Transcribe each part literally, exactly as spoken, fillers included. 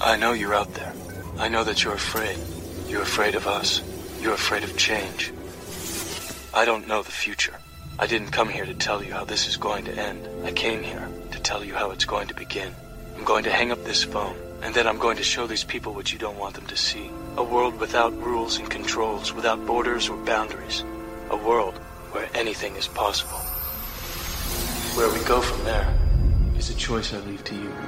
I know you're out there. I know that you're afraid. You're afraid of us. You're afraid of change. I don't know the future. I didn't come here to tell you how this is going to end. I came here to tell you how it's going to begin. I'm going to hang up this phone, and then I'm going to show these people what you don't want them to see. A world without rules and controls, without borders or boundaries. A world where anything is possible. Where we go from there is a choice I leave to you.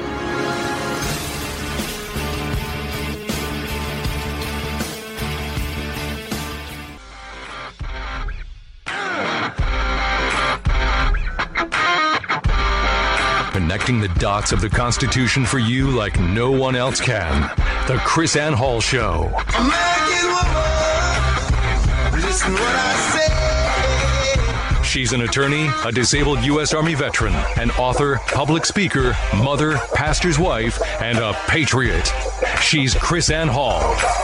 Connecting the dots of the Constitution for you like no one else can. The Chris Ann Hall Show. American woman, listen what I say. She's an attorney, a disabled U S Army veteran, an author, public speaker, mother, pastor's wife, and a patriot. She's Chris Ann Hall.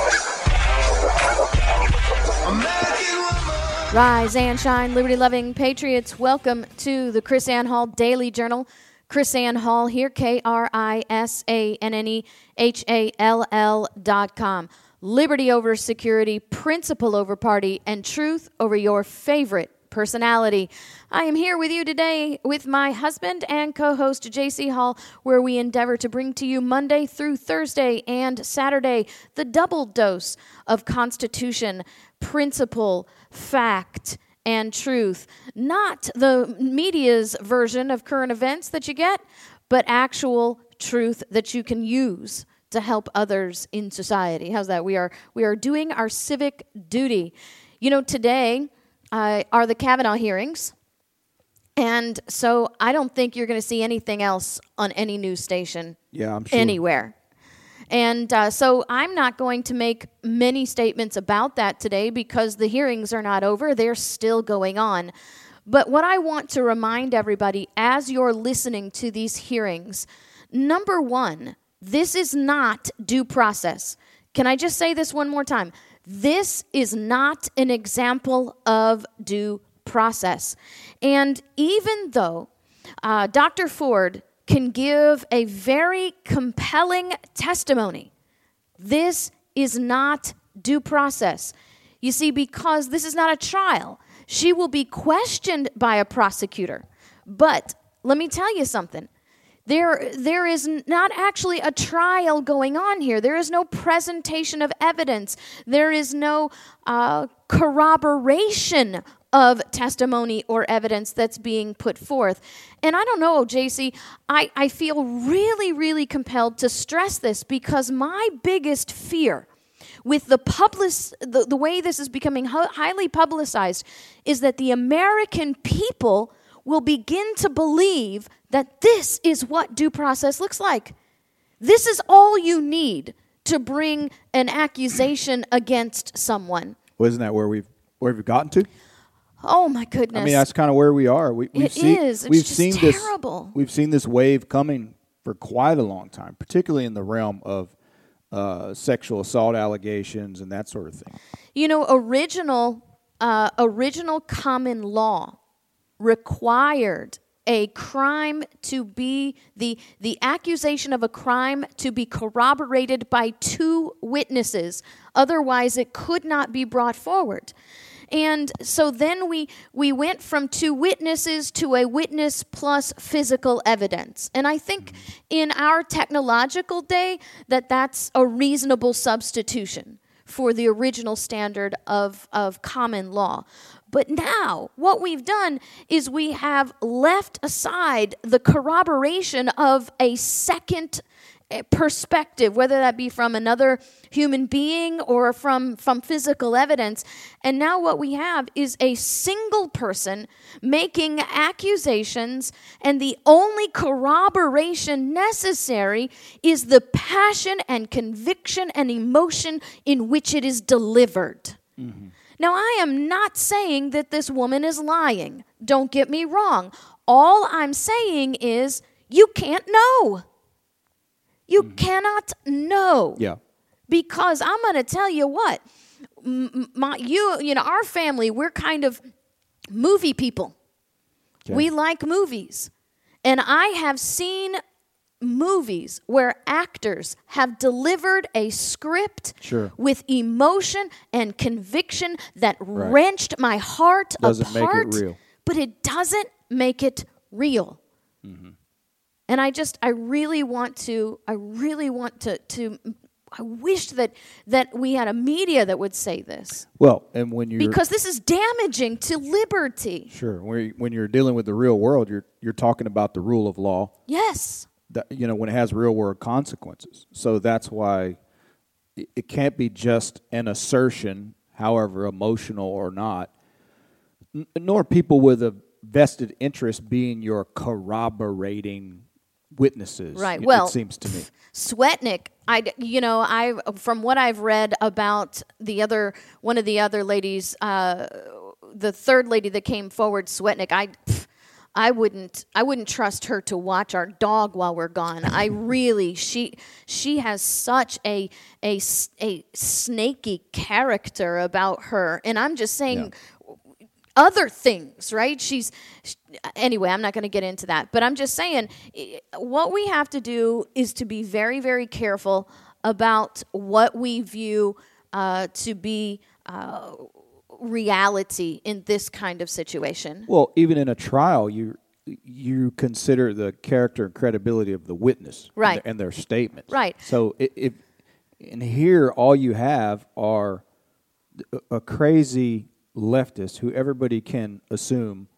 Rise and shine, liberty-loving patriots. Welcome to the Chris Ann Hall Daily Journal. Chris Ann Hall here, K R I S A N N E H A L L dot com. Liberty over security, principle over party, and truth over your favorite personality. I am here with you today with my husband and co-host J C Hall, where we endeavor to bring to you Monday through Thursday and Saturday the double dose of Constitution, principle, fact, and truth. Not the media's version of current events that you get, but actual truth that you can use to help others in society. How's that? We are we are doing our civic duty. You know, today uh, are the Kavanaugh hearings, and so I don't think you're going to see anything else on any news station yeah, I'm sure. anywhere. And uh, so I'm not going to make many statements about that today because the hearings are not over. They're still going on. But what I want to remind everybody as you're listening to these hearings, number one, this is not due process. Can I just say this one more time? This is not an example of due process. And even though uh, Doctor Ford can give a very compelling testimony, this is not due process. You see, because this is not a trial, she will be questioned by a prosecutor. But let me tell you something. There, there is not actually a trial going on here. There is no presentation of evidence. There is no uh, corroboration of testimony or evidence that's being put forth. And I don't know, J C, I, I feel really, really compelled to stress this because my biggest fear with the public, the, the way this is becoming highly publicized is that the American people will begin to believe that this is what due process looks like. This is all you need to bring an accusation against someone. Well, isn't that where we've where we've gotten to? Oh my goodness! I mean, that's kind of where we are. We, we've it seen, is. It's we've just seen terrible. This, we've seen this wave coming for quite a long time, particularly in the realm of uh, sexual assault allegations and that sort of thing. You know, original uh, original common law required a crime to be the the accusation of a crime to be corroborated by two witnesses. Otherwise, it could not be brought forward. And so then we we went from two witnesses to a witness plus physical evidence. And I think in our technological day that that's a reasonable substitution for the original standard of, of common law. But now what we've done is we have left aside the corroboration of a second perspective, whether that be from another human being or from, from physical evidence. And now what we have is a single person making accusations, and the only corroboration necessary is the passion and conviction and emotion in which it is delivered. Mm-hmm. Now, I am not saying that this woman is lying. Don't get me wrong. All I'm saying is you can't know. You mm-hmm. cannot know. Yeah. Because I'm going to tell you what, my you you know our family, we're kind of movie people. Okay. We like movies. And I have seen movies where actors have delivered a script Sure. with emotion and conviction that Right. wrenched my heart Doesn't make it apart, real. but it doesn't make it real. Mm-hmm. And I just, I really want to, I really want to, to, I wish that that we had a media that would say this, Well, and when you're because this is damaging to liberty. sure when you- when you're dealing with the real world, you're you're talking about the rule of law. Yes. That, you know, when it has real world consequences. So that's why it, it can't be just an assertion, however emotional or not, n- nor people with a vested interest being your corroborating witnesses. Right. It, Well, it seems to me. Swetnick, I, you know, I from what I've read about the other one of the other ladies, uh, the third lady that came forward, Swetnick, I, pff, I wouldn't, I wouldn't trust her to watch our dog while we're gone. I really, she, she has such a a s- a snaky character about her, and I'm just saying. Other things, right? She's sh- anyway. I'm not going to get into that, but I'm just saying, i- what we have to do is to be very, very careful about what we view uh, to be uh, reality in this kind of situation. Well, even in a trial, you you consider the character and credibility of the witness, Right. and their, and their statements, Right. So i- if and here all you have are a, a crazy leftist who everybody can assume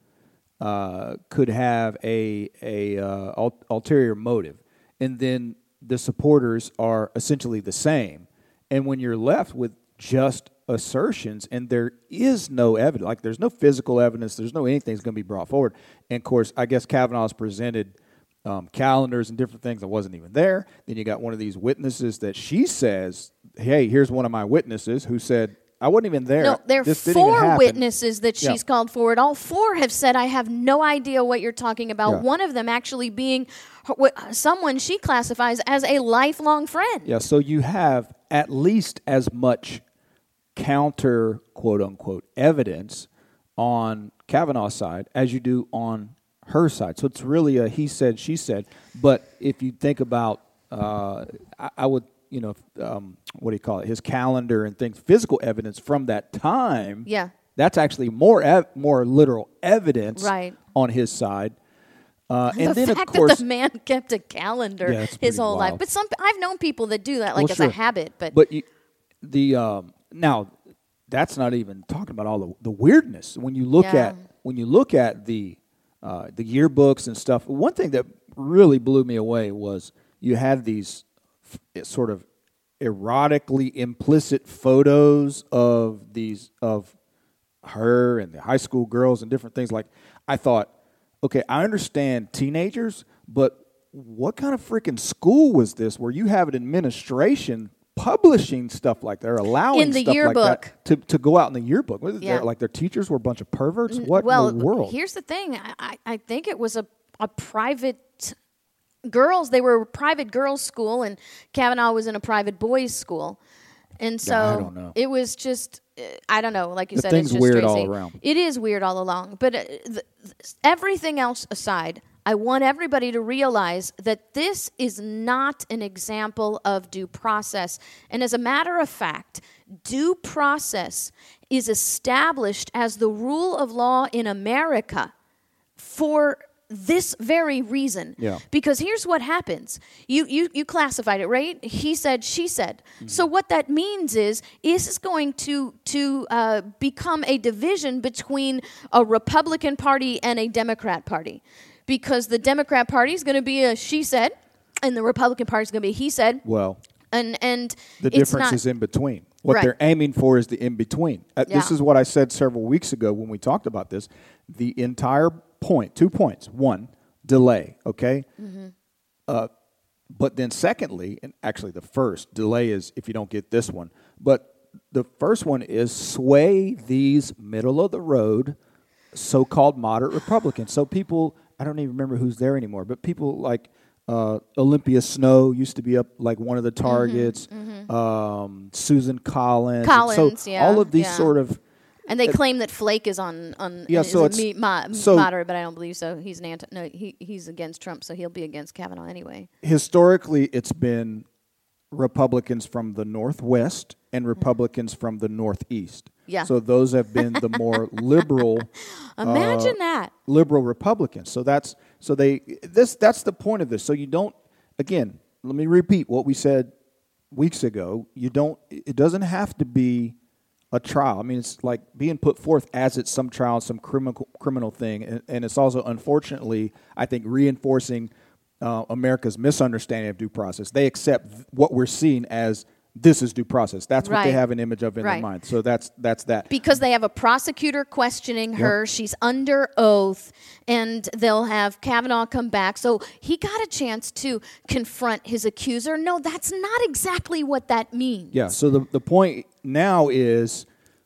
uh, could have a a uh, ul- ulterior motive, and then the supporters are essentially the same. And when you're left with just assertions and there is no evidence, like there's no physical evidence, there's no anything that's going to be brought forward. And of course, I guess Kavanaugh's presented um, calendars and different things that wasn't even there. Then you got one of these witnesses that she says, "Hey, here's one of my witnesses who said." I wasn't even there. No, there are This didn't even four happen. witnesses that Yeah. she's called forward. All four have said, I have no idea what you're talking about. Yeah. One of them actually being her- wh- someone she classifies as a lifelong friend. Yeah, so you have at least as much counter, quote unquote, evidence on Kavanaugh's side as you do on her side. So it's really a he said, she said. But if you think about, uh, I, I would, you know, um, what do you call it, his calendar and things, physical evidence from that time. Yeah. That's actually more ev- more literal evidence Right. on his side. Uh, and the then, fact of course, that the man kept a calendar Yeah, it's his pretty whole life. wild. But some I've known people that do that like Well, as sure. a habit. But, But you, the um, now that's not even talking about all the, the weirdness when you look Yeah. at when you look at the uh, the yearbooks and stuff. One thing that really blew me away was you had these f- sort of erotically implicit photos of these of her and the high school girls and different things. Like I thought, okay, I understand teenagers, but what kind of freaking school was this where you have an administration publishing stuff like that, or allowing In the stuff yearbook. like that to, to go out in the yearbook? What is Yeah. that? Like their teachers were a bunch of perverts? What well, in the world? here's the thing. I, I, I think it was a, a private girls. They were a private girls' school, and Kavanaugh was in a private boys' school. And so Yeah, I don't know. it was just, uh, I don't know, like you The said, thing's it's just weird all crazy. around. It is weird all along. But uh, th- th- everything else aside, I want everybody to realize that this is not an example of due process. And as a matter of fact, due process is established as the rule of law in America for this very reason. Yeah. Because here's what happens. You you you classified it, right? He said, she said. Mm-hmm. So what that means is, is this going to to uh, become a division between a Republican Party and a Democrat Party? Because the Democrat Party is going to be a she said, and the Republican Party is going to be he said. Well, And and the it's difference not, is in between. What Right. they're aiming for is the in between. Uh, This Yeah. is what I said several weeks ago when we talked about this. The entire point, two points. One, delay, okay? Mm-hmm. Uh, but then secondly, and actually the first, delay is if you don't get this one. But the first one is sway these middle of the road so-called moderate Republicans. So people, I don't even remember who's there anymore, but people like uh, Olympia Snow used to be up like one of the targets. Um, Susan Collins. Mm-hmm, Collins, so yeah, all of these yeah. sort of, And they claim that Flake is on on Yeah, is so a it's- me, mo- so- moderate, but I don't believe so. He's an anti. No, he he's against Trump, so he'll be against Kavanaugh anyway. Historically, it's been Republicans from the Northwest and Republicans from the Northeast. Yeah. So those have been the more liberal, Imagine uh, that. liberal Republicans. So that's so they this that's the point of this. So you don't again. Let me repeat what we said weeks ago. You don't. It doesn't have to be a trial. I mean, it's like being put forth as it's some trial, some criminal criminal thing, and, and it's also, unfortunately, I think, reinforcing uh, America's misunderstanding of due process. They accept th- what we're seeing as this is due process. That's what they Right. have an image of in Right. their mind. So that's that's that. Because they have a prosecutor questioning her. She's under oath, and they'll have Kavanaugh come back. So he got a chance to confront his accuser. No, that's not exactly what that means. Yeah, so the, the point now is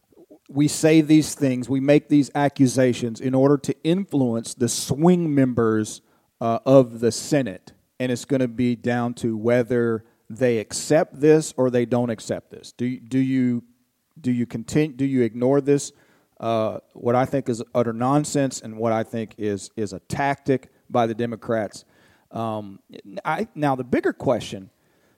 we say these things, we make these accusations in order to influence the swing members uh, of the Senate. And it's going to be down to whether they accept this or they don't accept this. Do you, do you do you continue? Do you ignore this? Uh, what I think is utter nonsense, and what I think is is a tactic by the Democrats. Um, I, now, the bigger question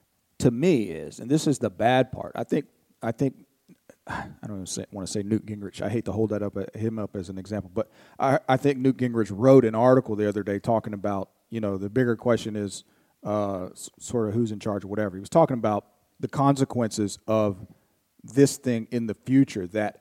to me is, and this is the bad part. I think I think I don't even say, want to say Newt Gingrich. I hate to hold that up him up as an example, but I, I think Newt Gingrich wrote an article the other day talking about, you know, the bigger question is uh, s- sort of who's in charge or whatever. He was talking about the consequences of this thing in the future, that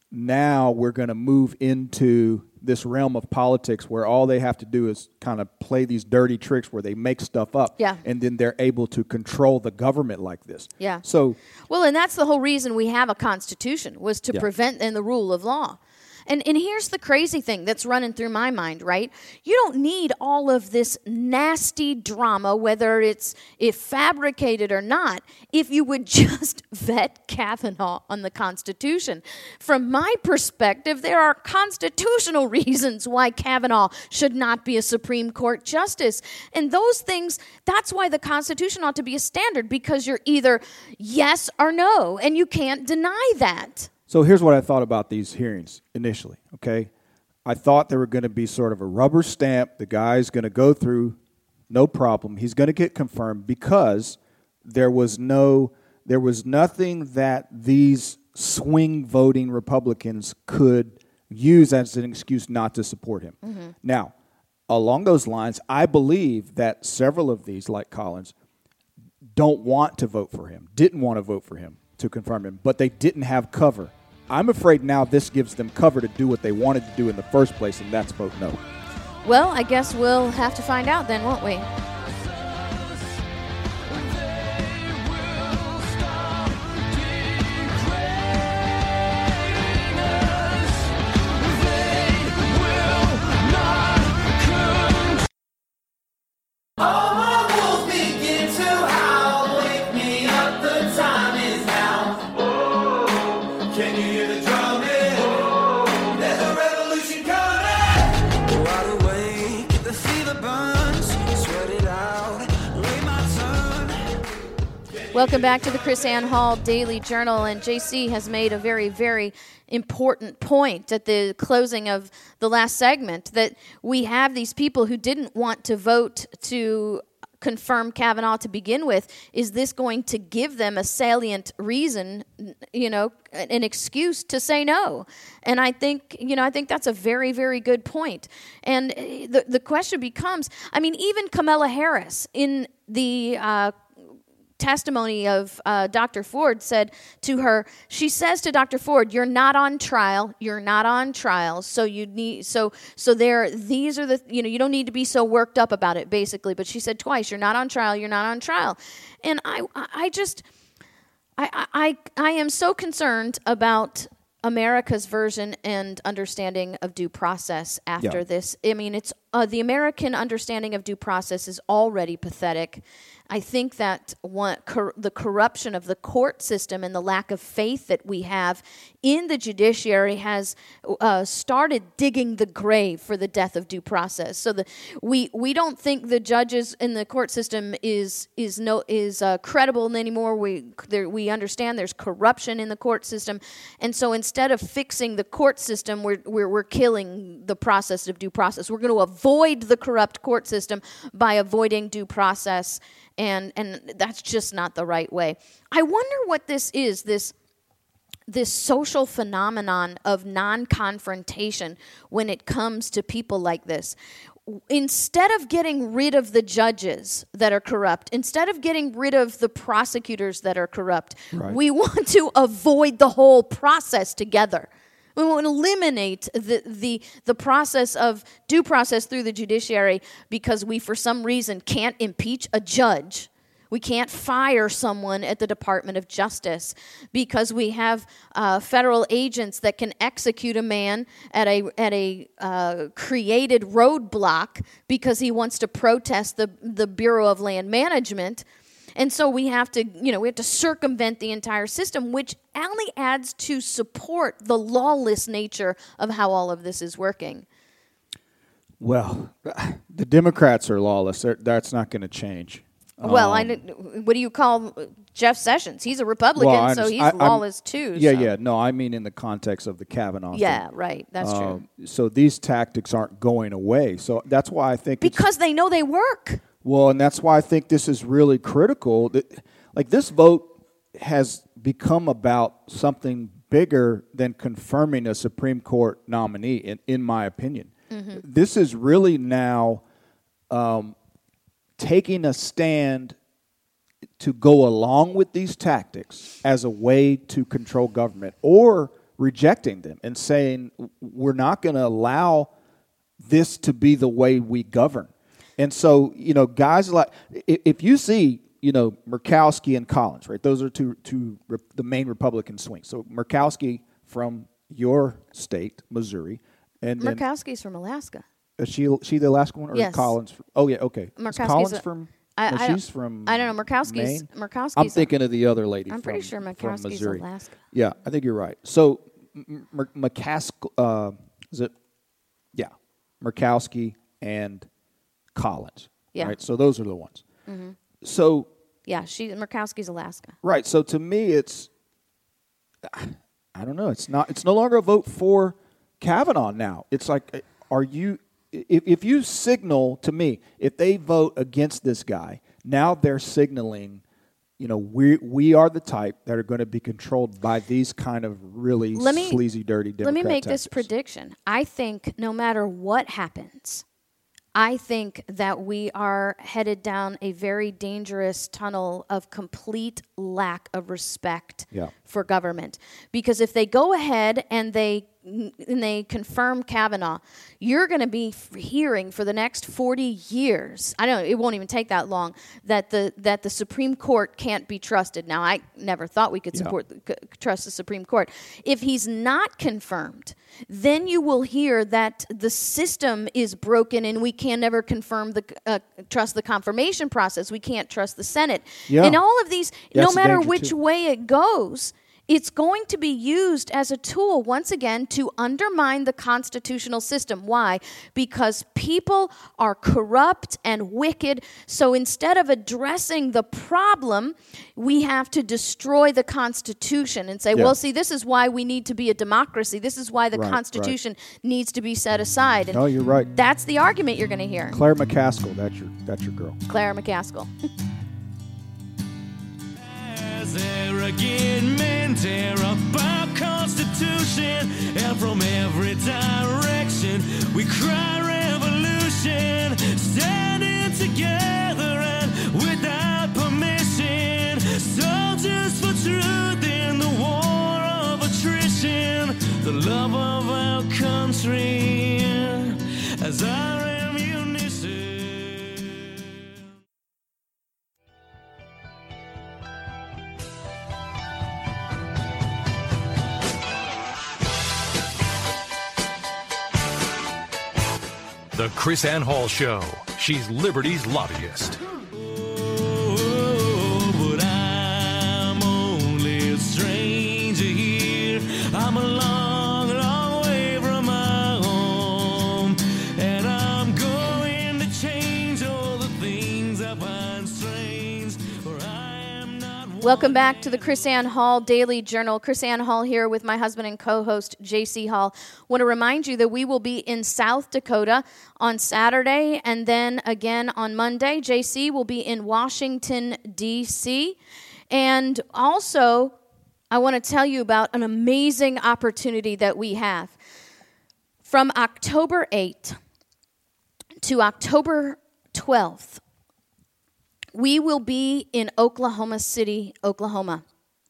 now we're going to move into this realm of politics where all they have to do is kind of play these dirty tricks where they make stuff up, Yeah. and then they're able to control the government like this. Yeah. So Well, and that's the whole reason we have a constitution, was to Yeah. prevent and the rule of law. And and here's the crazy thing that's running through my mind, right? You don't need all of this nasty drama, whether it's if fabricated or not, if you would just vet Kavanaugh on the Constitution. From my perspective, there are constitutional reasons why Kavanaugh should not be a Supreme Court justice. And those things, that's why the Constitution ought to be a standard, because you're either yes or no, and you can't deny that. So here's what I thought about these hearings initially, okay? I thought they were going to be sort of a rubber stamp. The guy's going to go through, no problem. He's going to get confirmed because there was no, there was nothing that these swing voting Republicans could use as an excuse not to support him. Mm-hmm. Now, along those lines, I believe that several of these, like Collins, don't want to vote for him, didn't want to vote for him to confirm him, but they didn't have cover. I'm afraid now this gives them cover to do what they wanted to do in the first place, and that's vote no. Well, I guess we'll have to find out then, won't we? All my wolves begin to howl. Wake me up, the time is now. Oh, can you hear the drumming? There's a revolution coming. Wide awake, the fever burns. Sweat it out, wait my turn. Welcome back to the Chris Ann Hall Daily Journal, and J C has made a very, very important point at the closing of the last segment, that we have these people who didn't want to vote to confirm Kavanaugh to begin with. Is this going to give them a salient reason, you know, an excuse to say no? And I think, you know, I think that's a very, very good point. And the the question becomes, I mean, even Kamala Harris in the uh, testimony of uh, Doctor Ford said to her, she says to Doctor Ford, "You're not on trial. You're not on trial. So you need so so there. These are the you know you don't need to be so worked up about it." Basically, but she said twice, "You're not on trial. You're not on trial," and I I just I I I am so concerned about America's version and understanding of due process after Yeah. this. I mean, it's uh, the American understanding of due process is already pathetic. I think that one, cor- the corruption of the court system and the lack of faith that we have in the judiciary has uh, started digging the grave for the death of due process. So the, we we don't think the judges in the court system is is no is uh, credible anymore. We there, we understand there's corruption in the court system, and so instead of fixing the court system, we're we're, we're killing the process of due process. We're going to avoid the corrupt court system by avoiding due process. And and that's just not the right way. I wonder what this is, this this social phenomenon of non-confrontation when it comes to people like this. Instead of getting rid of the judges that are corrupt, instead of getting rid of the prosecutors that are corrupt, Right. we want to avoid the whole process together. We want to eliminate the, the the process of due process through the judiciary because we, for some reason, can't impeach a judge. We can't fire someone at the Department of Justice because we have uh, federal agents that can execute a man at a at a uh, created roadblock because he wants to protest the, the Bureau of Land Management. And so we have to, you know, we have to circumvent the entire system, which only adds to support the lawless nature of how all of this is working. Well, the Democrats are lawless. They're, that's not going to change. Well, Um, I, what do you call Jeff Sessions? He's a Republican, well, I so underst- he's I- I'm- lawless too. Yeah, so. yeah. No, I mean in the context of the Kavanaugh Yeah, thing. right. That's true. Um, so these tactics aren't going away. So that's why I think it's, Because they know they work. well, and that's why I think this is really critical. That, like this vote has become about something bigger than confirming a Supreme Court nominee, in, in my opinion. Mm-hmm. This is really now um, taking a stand to go along with these tactics as a way to control government, or rejecting them and saying we're not going to allow this to be the way we govern. And so, you know, guys like, if, if you see, you know, Murkowski and Collins, right? Those are two, two re- the main Republican swings. So Murkowski from your state, Missouri, and then Murkowski's from Alaska. is she she the last one, or Yes. Collins? From, oh yeah, okay. Is Murkowski's Collins a- from? I- no, I don't- she's from. I don't know. Murkowski's- Maine? Murkowski's I'm a- thinking of the other lady. I'm pretty from- sure from Murkowski's Missouri. Alaska. Yeah, I think you're right. So, M- M- McCaskill, uh, is it? Yeah, Murkowski and Collins. Yeah. Right. So those are the ones. So Yeah, she Murkowski's Alaska. right. So to me, it's I don't know. It's not. It's no longer a vote for Kavanaugh now. It's like, are you? If if you signal to me, if they vote against this guy, now they're signaling, you know, we we are the type that are going to be controlled by these kind of really Let me- sleazy, dirty Democrat Let me make this tactics. prediction. I think no matter what happens, I think that we are headed down a very dangerous tunnel of complete lack of respect Yeah. for government. Because if they go ahead and they and they confirm Kavanaugh, you're going to be f- hearing for the next forty years. I don't. It won't even take that long. That the that the Supreme Court can't be trusted. Now, I never thought we could Yeah. support c- trust the Supreme Court. If he's not confirmed, then you will hear that the system is broken and we can never confirm the uh, trust the confirmation process. We can't trust the Senate. Yeah. And all of these, Yeah, no that's a matter danger, which too. way it goes, it's going to be used as a tool, once again, to undermine the constitutional system. Why? Because people are corrupt and wicked. So instead of addressing the problem, we have to destroy the Constitution and say, Yeah. well, see, this is why we need to be a democracy. This is why the Right, right. Constitution needs to be set aside. And No, you're right. that's the argument you're going to hear. Claire McCaskill, that's your that's your girl. Clara McCaskill. As arrogant men tear up our Constitution, and from every direction we cry revolution, standing together and without permission, soldiers for truth in the war of attrition, the love of our country as our ammunition. The Chris Ann Hall Show. She's Liberty's lobbyist. Oh, but I'm only a stranger here. I'm a long, long way from my home. And I'm going to change all the things I find strange. For I am not one. Welcome back to the Chris Ann Hall Daily Journal. Chris Ann Hall here with my husband and co-host J C Hall. Want to remind you that we will be in South Dakota on Saturday and then again on Monday. J C will be in Washington, D C And also, I want to tell you about an amazing opportunity that we have. From October eighth to October twelfth, we will be in Oklahoma City, Oklahoma.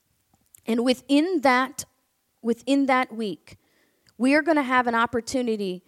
And within that, within that week, we are going to have an opportunity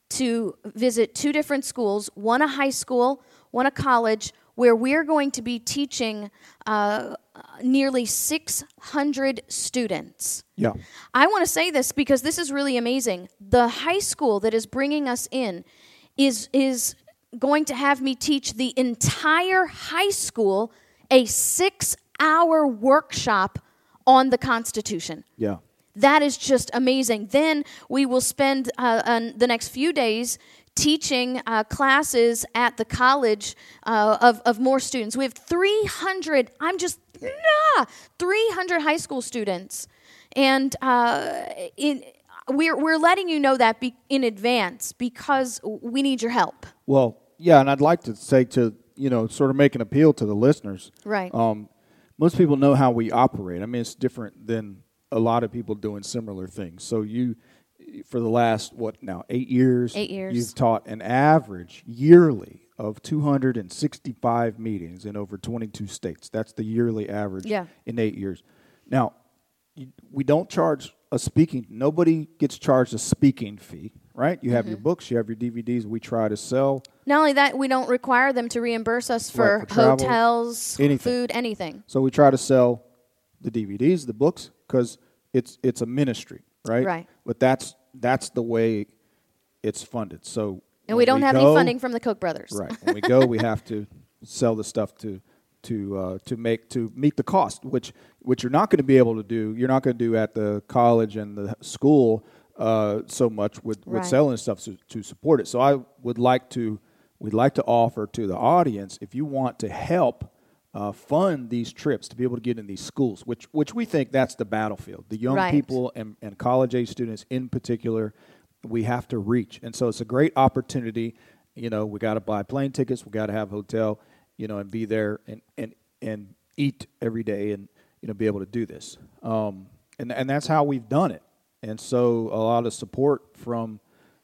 to visit two different schools, one a high school, one a college, where we're going to be teaching uh, nearly six hundred students. Yeah. I want to say this because this is really amazing. The high school that is bringing us in is is going to have me teach the entire high school a six-hour workshop on the Constitution. Yeah. That is just amazing. Then we will spend uh, uh, the next few days teaching uh, classes at the college uh, of, of more students. We have three hundred, I'm just, nah, three hundred high school students. And uh, in, we're, we're letting you know that be, in advance because we need your help. Well, yeah, and I'd like to say to, you know, sort of make an appeal to the listeners. Right. Um, most people know how we operate. I mean, it's different than a lot of people doing similar things. So you, for the last, what now, eight years? Eight years. You've taught an average yearly of two hundred sixty-five meetings in over twenty-two states. That's the yearly average Yeah. in eight years. Now, you, we don't charge a speaking, nobody gets charged a speaking fee, right? You have your books, you have your D V Ds we try to sell. Not only that, we don't require them to reimburse us for, Right, for travel, hotels, anything. food, anything. So we try to sell the D V Ds, the books, because it's it's a ministry, right? Right. But that's that's the way it's funded. So And when we don't have go- any funding from the Koch brothers. Right. When we go, we have to sell the stuff to to uh, to make to meet the cost, which which you're not going to be able to do. You're not going to do at the college and the school uh, so much with, with Right. selling stuff to, to support it. So I would like to we'd like to offer to the audience, if you want to help uh, fund these trips to be able to get in these schools, which which we think that's the battlefield. The young Right. people and, and college age students in particular, we have to reach, and so it's a great opportunity. You know, we got to buy plane tickets, we got to have a hotel, you know, and be there and, and, and eat every day and, you know, be able to do this. Um, and, and that's how we've done it. And so a lot of support from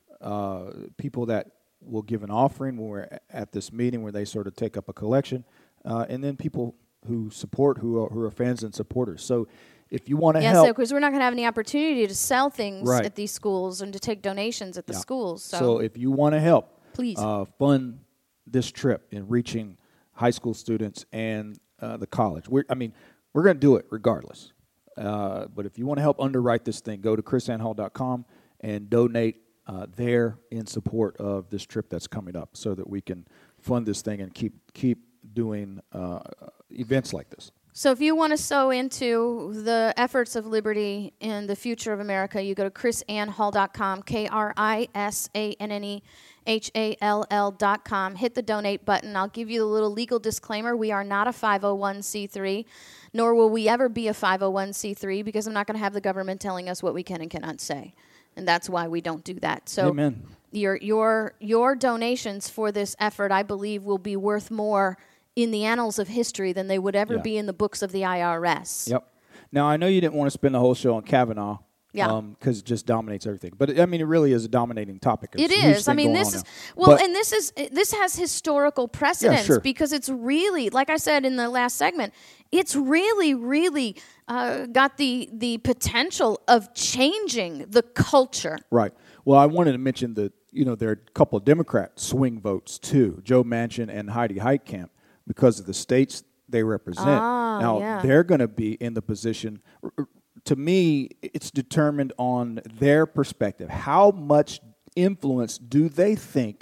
uh, people that will give an offering when we're at this meeting where they sort of take up a collection, uh, and then people who support, who are, who are fans and supporters. So if you want to Yeah, help. so because we're not going to have any opportunity to sell things Right. at these schools and to take donations at the Yeah. schools. So, So if you want to help, Please. uh, fund this trip in reaching high school students and uh, the college. We're, I mean, we're going to do it regardless. Uh, but if you want to help underwrite this thing, go to chris ann hall dot com and donate uh, there in support of this trip that's coming up, so that we can fund this thing and keep keep doing uh, events like this. So if you want to sow into the efforts of liberty and the future of America, you go to chris ann hall dot com, K R I S A N N E H A L L dot com. Hit the donate button. I'll give you a little legal disclaimer. We are not a five oh one c three, nor will we ever be a five oh one c three, because I'm not going to have the government telling us what we can and cannot say. And that's why we don't do that. So Amen. your your your donations for this effort, I believe, will be worth more in the annals of history than they would ever Yeah. be in the books of the I R S. Yep. Now, I know you didn't want to spend the whole show on Kavanaugh. Yeah. Because it just dominates everything. But, I mean, it really is a dominating topic. It It's a huge is. I thing mean, going this on is now. well, But- and this is this has historical precedence sure. because it's really, like I said in the last segment, it's really, really uh, got the the potential of changing the culture. Right. Well, I wanted to mention that, you know, there are a couple of Democrat swing votes, too, Joe Manchin and Heidi Heitkamp, because of the states they represent. Ah, now, yeah. they're going to be in the position, r- r- to me, it's determined on their perspective. How much influence do they think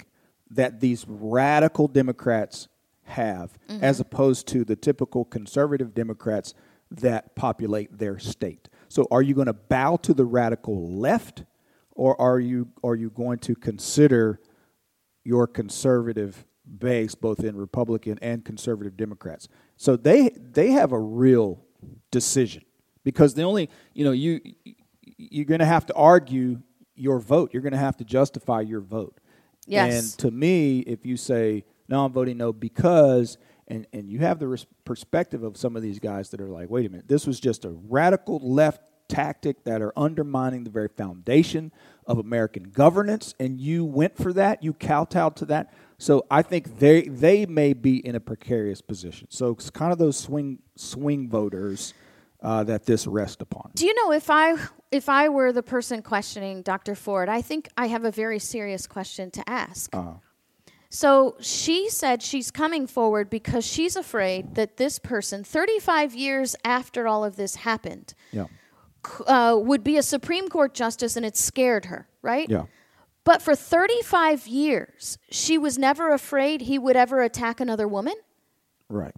that these radical Democrats have, Mm-hmm. as opposed to the typical conservative Democrats that populate their state. So are you going to bow to the radical left, or are you are you going to consider your conservative base, both in Republican and conservative Democrats? So they they have a real decision, because the only, you know, you you're going to have to argue your vote. You're going to have to justify your vote. Yes. And to me, if you say, no, I'm voting no because, and, and you have the res- perspective of some of these guys that are like, wait a minute, this was just a radical left tactic that are undermining the very foundation of American governance, and you went for that, you kowtowed to that. So I think they they may be in a precarious position. So it's kind of those swing swing voters uh, that this rests upon. Do you know, if I if I were the person questioning Doctor Ford, I think I have a very serious question to ask. Uh, So she said she's coming forward because she's afraid that this person, thirty-five years after all of this happened, yeah, c- uh, would be a Supreme Court justice, and it scared her, right? yeah. But for thirty-five years, she was never afraid he would ever attack another woman? Right.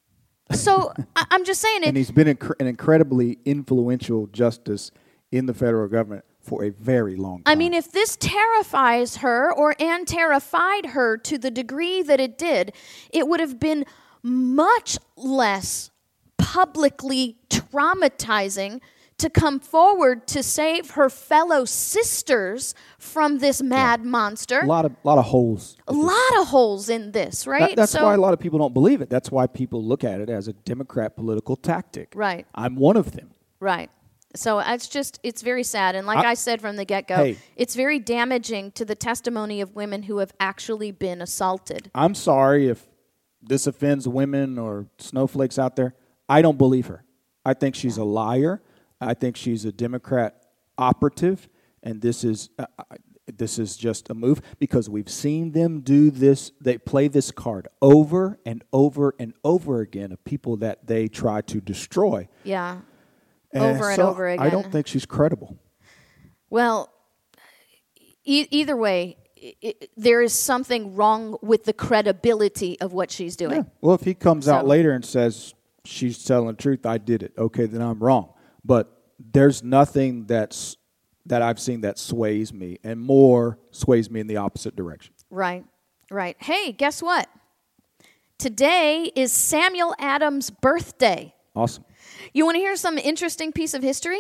So I- I'm just saying And it. he's been inc- an incredibly influential justice in the federal government for a very long time. I mean, if this terrifies her or and terrified her to the degree that it did, it would have been much less publicly traumatizing to come forward to save her fellow sisters from this mad monster. a lot of lot of holes. A lot of holes in this, right? That- that's So- why a lot of people don't believe it. That's why people look at it as a Democrat political tactic. Right. I'm one of them. Right. So it's just, it's very sad. And like I, I- said from the get-go, Hey. it's very damaging to the testimony of women who have actually been assaulted. I'm sorry if this offends women or snowflakes out there. I don't believe her. I think she's a liar. I think she's a Democrat operative, and this is uh, this is just a move, because we've seen them do this. They play this card over and over and over again of people that they try to destroy. Yeah. And Over and so over again. I don't think she's credible. Well, e- either way, i i there is something wrong with the credibility of what she's doing. Yeah. Well, if he comes out So- later and says she's telling the truth, I did it. Okay, then I'm wrong. But there's nothing that's that I've seen that sways me, and more sways me in the opposite direction. Right, right. Hey, guess what? Today is Samuel Adams' birthday. Awesome. You want to hear some interesting piece of history?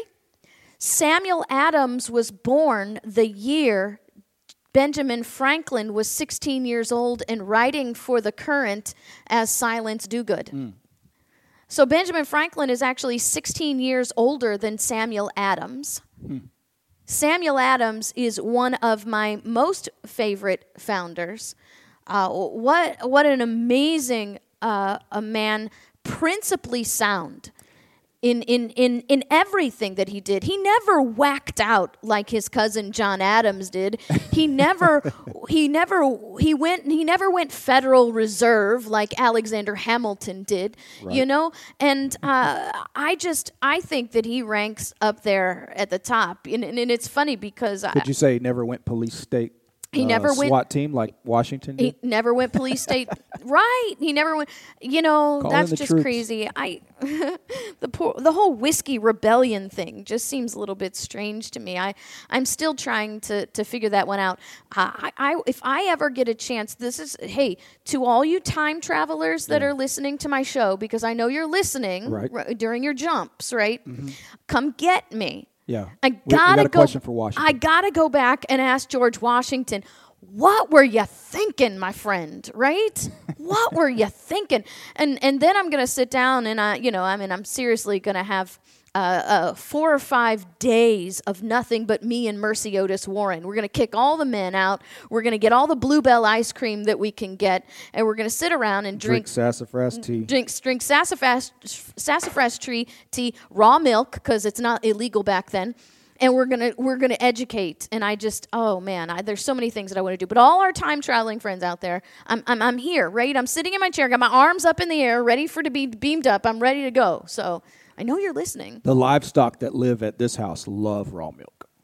Samuel Adams was born the year Benjamin Franklin was sixteen years old and writing for The Current as Silence Dogood. So Benjamin Franklin is actually sixteen years older than Samuel Adams. Samuel Adams is one of my most favorite founders. Uh, what what an amazing uh, a man, principally sound in, in in in everything that he did. He never whacked out like his cousin John Adams did. He never he never he went he never went Federal Reserve like Alexander Hamilton did. You know, and uh, I just I think that he ranks up there at the top. And, and, and it's funny because I, Did you say he never went police state? He uh, never went- SWAT team like Washington did? He never went police state. Right. He never went. You know, Call that's in the just troops. crazy. I the poor, the whole whiskey rebellion thing just seems a little bit strange to me. I I'm still trying to to figure that one out. I, I if I ever get a chance, this is hey to all you time travelers that are listening to my show, because I know you're listening Right. r- during your jumps. Right. Come get me. Yeah. I We- we gotta got a go. question for Washington. I gotta go back and ask George Washington, what were you thinking, my friend? Right? What were you thinking? And and then I'm gonna sit down and I, you know, I mean, I'm seriously gonna have uh, uh, four or five days of nothing but me and Mercy Otis Warren. We're gonna kick all the men out. We're gonna get all the Bluebell ice cream that we can get, and we're gonna sit around and Drink drink sassafras tea. drink drink sassafras sassafras tree tea, raw milk, because it's not illegal back then. And we're gonna we're gonna educate. And I just oh man, I, there's so many things that I want to do. But all our time traveling friends out there, I'm I'm I'm here, right? I'm sitting in my chair, got my arms up in the air, ready for to be beamed up. I'm ready to go. So I know you're listening. The livestock that live at this house love raw milk.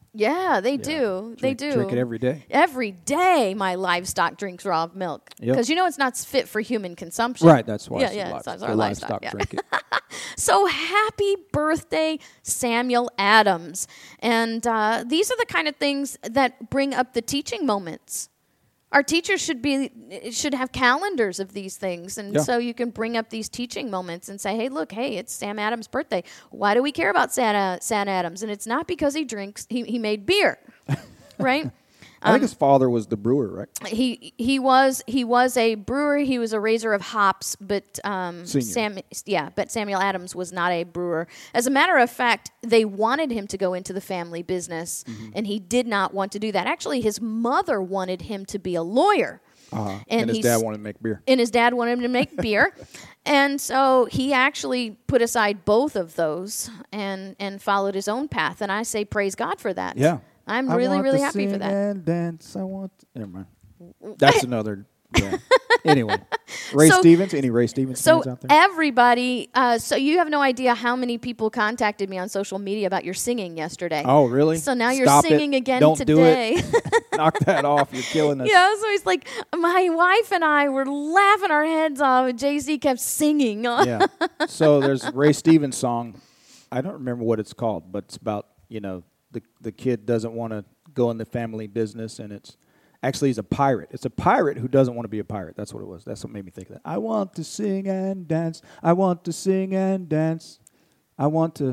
Yeah, they Yeah. do. they Drink- do. drink it every day. Every day, my livestock drinks raw milk Yep. because you know it's not fit for human consumption. Right, that's why Yeah, it's yeah, livestock. it's our The livestock. livestock yeah. drink it. So happy birthday, Samuel Adams! And uh, these are the kind of things that bring up the teaching moments. Our teachers should be should have calendars of these things, and Yeah. so you can bring up these teaching moments and say, "Hey, look, hey, it's Sam Adams' birthday. Why do we care about Santa Sam Adams?" And it's not because he drinks; he he made beer, right? I think his father was the brewer, right? He he was he was a brewer. He was a raiser of hops, but um, Senior. Sam yeah, but Samuel Adams was not a brewer. As a matter of fact, they wanted him to go into the family business, Mm-hmm. and he did not want to do that. Actually, his mother wanted him to be a lawyer, Uh-huh. And, his he's- dad wanted to make beer. and his dad wanted him to make beer, and so he actually put aside both of those and and followed his own path. And I say praise God for that. Yeah. I'm I really want really to happy for sing that. And dance. I want. To, never mind. That's another. Yeah. Anyway, Ray So- Stevens. Any Ray Stevens So fans out there? everybody, uh, so you have no idea how many people contacted me on social media about your singing yesterday. Oh, really? So now you're Stop it. singing again Don't today. do it. Knock that off. You're killing us. Yeah, so it's like my wife and I were laughing our heads off. Jay Z kept singing. Yeah. So there's a Ray Stevens song. I don't remember what it's called, but it's about, you know, the the kid doesn't want to go in the family business, and it's actually he's a pirate. It's a pirate who doesn't want to be a pirate. That's what it was. That's what made me think of that. I want to sing and dance. I want to sing and dance. I want to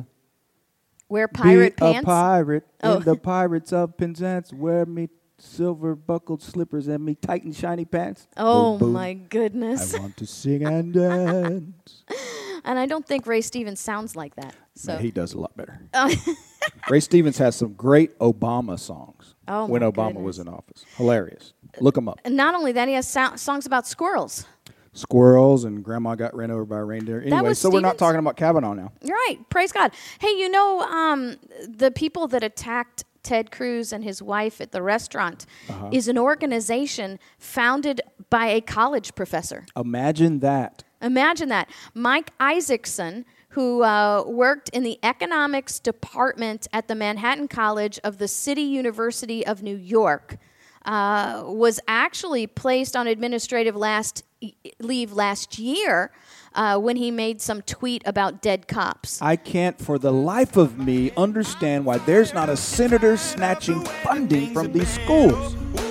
Wear pirate be a pants. pirate Oh. in the Pirates of Penzance. Wear me silver buckled slippers and me tight and shiny pants. Oh Boom, boom. my goodness. I want to sing and dance. And I don't think Ray Stevens sounds like that. So Man, he does a lot better. Ray Stevens has some great Obama songs Oh, when my Obama goodness. was in office. Hilarious. Look him up. and not only that, he has so- songs about squirrels. Squirrels and Grandma got ran over by a reindeer. Anyway, was so we're not Stevens? talking about Kavanaugh now. You're right. Praise God. Hey, you know, um, the people that attacked Ted Cruz and his wife at the restaurant Uh-huh. is an organization founded by a college professor. Imagine that. Imagine that. Mike Isaacson, who uh, worked in the economics department at the Manhattan College of the City University of New York, uh, was actually placed on administrative last leave last year uh, when he made some tweet about dead cops. I can't for the life of me understand why there's not a senator snatching funding from these schools.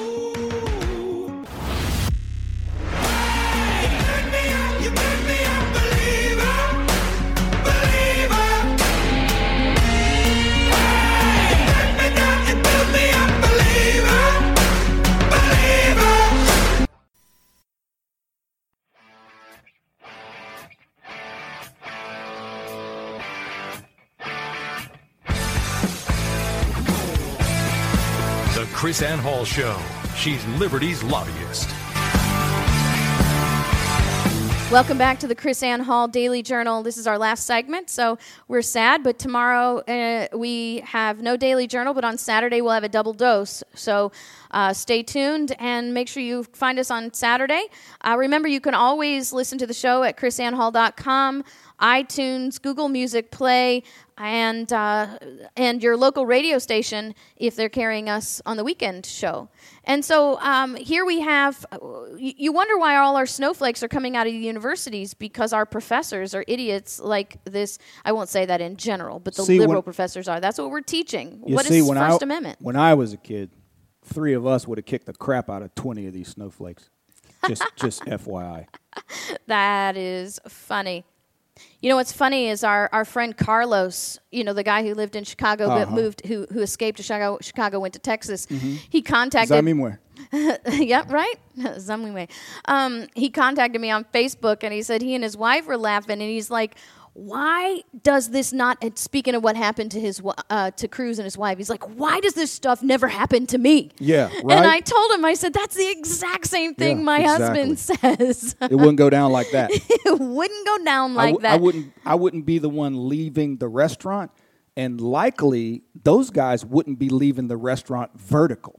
The Chris Ann Hall Show. She's Liberty's lobbyist. Welcome back to the Chris Ann Hall Daily Journal. This is our last segment, so we're sad, but tomorrow uh, we have no Daily Journal, but on Saturday we'll have a double dose. So uh, stay tuned and make sure you find us on Saturday. Uh, remember, you can always listen to the show at chris ann hall dot com, iTunes, Google Music Play, and uh, and your local radio station if they're carrying us on the weekend show. And so um, here we have, you you wonder why all our snowflakes are coming out of the universities, because our professors are idiots like this. I won't say that in general, but the See, liberal when- professors are. That's what we're teaching. You What is see, when First I, Amendment? When I was a kid, three of us would have kicked the crap out of twenty of these snowflakes. Just, just F Y I. That is funny. You know what's funny is our, our friend Carlos, you know, the guy who lived in Chicago but Uh-huh. moved, who who escaped to Chicago, Chicago went to Texas. He Does contacted. that mean where? Yep, right? Zamwime. Um, he contacted me on Facebook, and he said he and his wife were laughing, and he's like, why does this not, and speaking of what happened to his wi- uh, to Cruz and his wife, he's like, why does this stuff never happen to me? Yeah, And I right? told him, I said, that's the exact same thing Yeah, my exactly. husband says. It wouldn't go down like that. It wouldn't go down I like w- that. I wouldn't. I wouldn't be the one leaving the restaurant, and likely those guys wouldn't be leaving the restaurant vertical.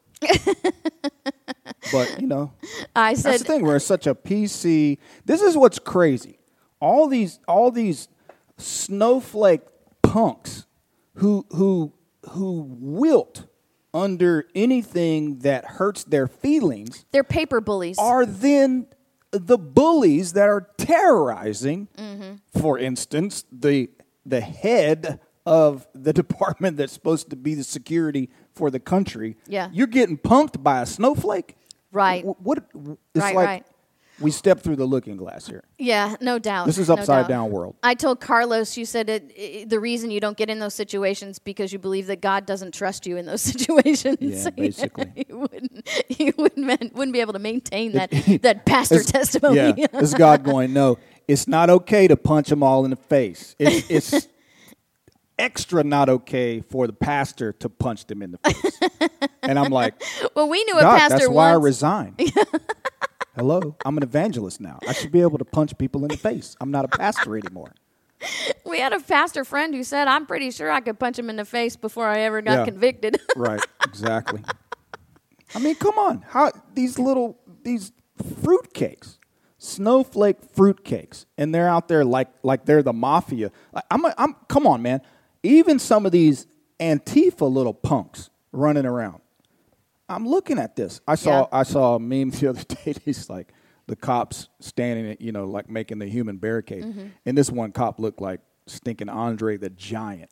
But you know, I that's said, the thing. We're such a P C. This is what's crazy. All these, all these snowflake punks who who who wilt under anything that hurts their feelings They're paper bullies. are then the bullies that are terrorizing, Mm-hmm. for instance, the the head of the department that's supposed to be the security for the country. Yeah. You're getting punked by a snowflake? Right. What, what it's Right, like right. we step through the looking glass here. Yeah, no doubt. This is no upside doubt. down world. I told Carlos, you said it, it, the reason you don't get in those situations because you believe that God doesn't trust you in those situations. Yeah, basically. you wouldn't, you wouldn't, man- wouldn't be able to maintain that that pastor It's- testimony. Yeah, it's God going, no, it's not okay to punch them all in the face. It's, it's extra not okay for the pastor to punch them in the face. And I'm like, Well, we knew a God, pastor that's why I once. resigned. Hello, I'm an evangelist now. I should be able to punch people in the face. I'm not a pastor anymore. We had a pastor friend who said, "I'm pretty sure I could punch him in the face before I ever got Yeah. convicted." Right, exactly. I mean, come on. How these little these fruit cakes, snowflake fruit cakes, and they're out there like like they're the mafia. Like, I'm a, I'm come on, man. Even some of these Antifa little punks running around. I'm looking at this. I saw Yeah. I saw a meme the other day. It's like the cops standing, you know, like making the human barricade, Mm-hmm. and this one cop looked like stinking Andre the Giant.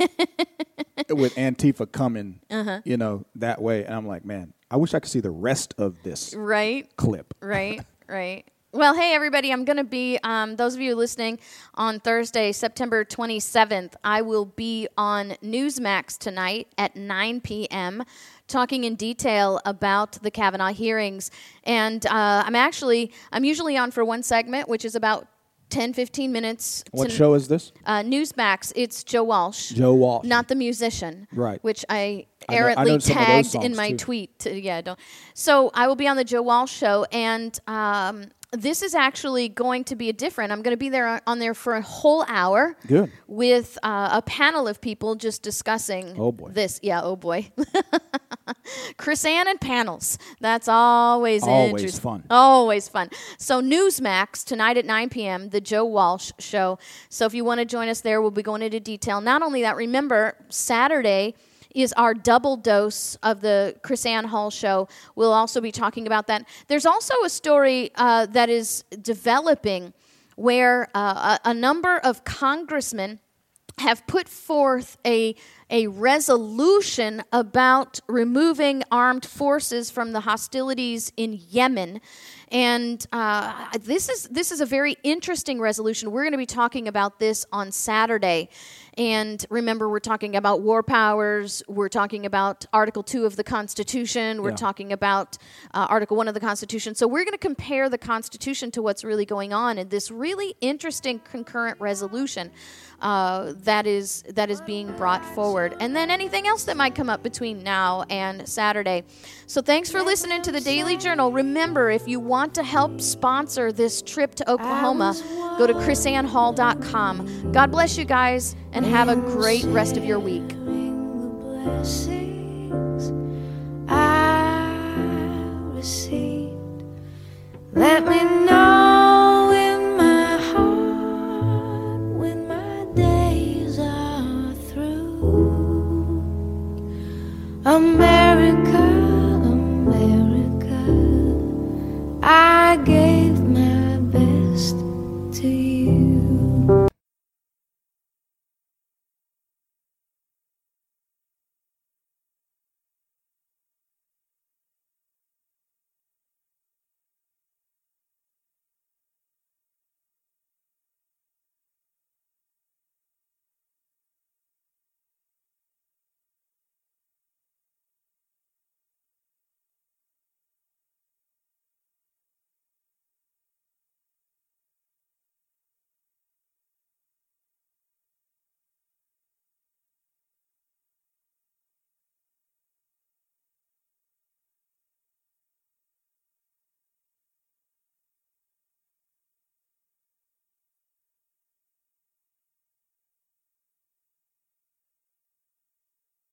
With Antifa coming, Uh-huh. you know, that way. And I'm like, man, I wish I could see the rest of this Right. clip. Right, right. Well, hey, everybody, I'm going to be, um, those of you listening, on Thursday, September twenty-seventh, I will be on Newsmax tonight at nine p.m., talking in detail about the Kavanaugh hearings. And uh, I'm actually, I'm usually on for one segment, which is about ten, fifteen minutes. What to, show is this? Uh, Newsmax, it's Joe Walsh. Joe Walsh. Not the musician. Right. Which I I know- I errantly know some of those tagged in songs, my too. tweet. To, yeah, don't. So I will be on the Joe Walsh show, and um, this is actually going to be a different. I'm going to be there on, on there for a whole hour. Good. With uh, a panel of people just discussing Oh, boy. this. Yeah, oh boy. Chris Ann and panels. That's always Always interest- fun. Always fun. So Newsmax tonight at nine p.m., the Joe Walsh Show. So if you want to join us there, we'll be going into detail. Not only that, remember, Saturday is our double dose of the Chris Ann Hall Show. We'll also be talking about that. There's also a story uh, that is developing where uh, a, a number of congressmen have put forth a a resolution about removing armed forces from the hostilities in Yemen. And uh, this is this is a very interesting resolution. We're going to be talking about this on Saturday. And remember, we're talking about war powers. We're talking about Article two of the Constitution. We're Yeah. talking about uh, Article one of the Constitution. So we're going to compare the Constitution to what's really going on in this really interesting concurrent resolution uh, that is that is being brought forward. And then anything else that might come up between now and Saturday. So thanks for listening to the Daily Journal. Remember, if you want to help sponsor this trip to Oklahoma, go to chris ann hall dot com. God bless you guys, and have a great rest of your week. Blessings I received. Let me know.